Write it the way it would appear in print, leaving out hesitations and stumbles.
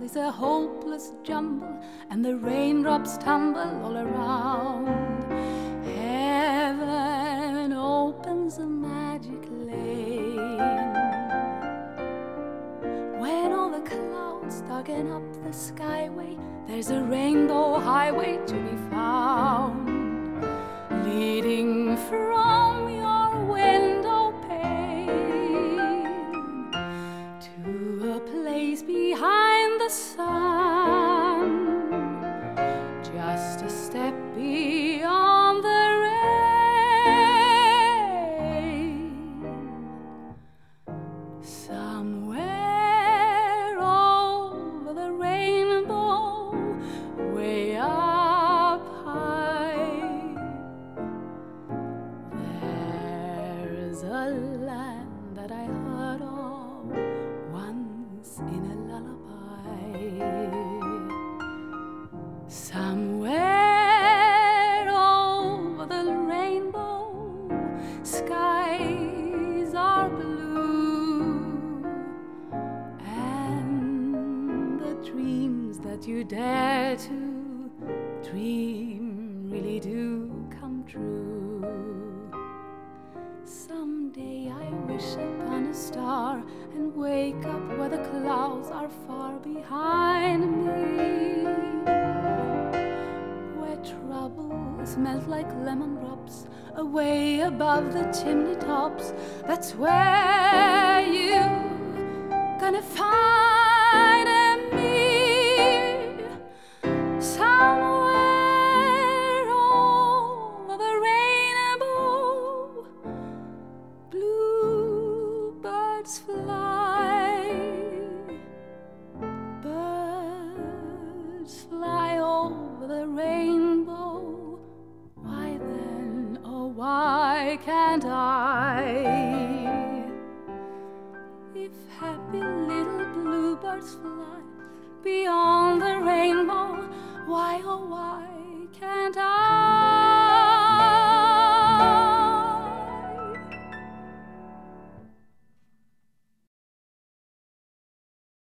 is a hopeless jumble, and the raindrops tumble all around. Heaven opens a magic lane when all the clouds darken up the skyway. There's a rainbow highway to be found, leading from your window pane to a place behind the sun, just a step beyond the rain. Somewhere over the rainbow, way up high, there's a land that I heard of once in a lullaby. Somewhere over the rainbow, skies are blue, and the dreams that you dare to dream really do come true. Someday I wish upon a star and wake up where the clouds are far behind me, where troubles melt like lemon drops away above the chimney tops. That's where you gonna find me, somewhere over the rainbow. Bluebirds fly, birds fly over the rainbow. Why then, oh why can't I? If happy little bluebirds fly beyond the rainbow, why oh why can't I?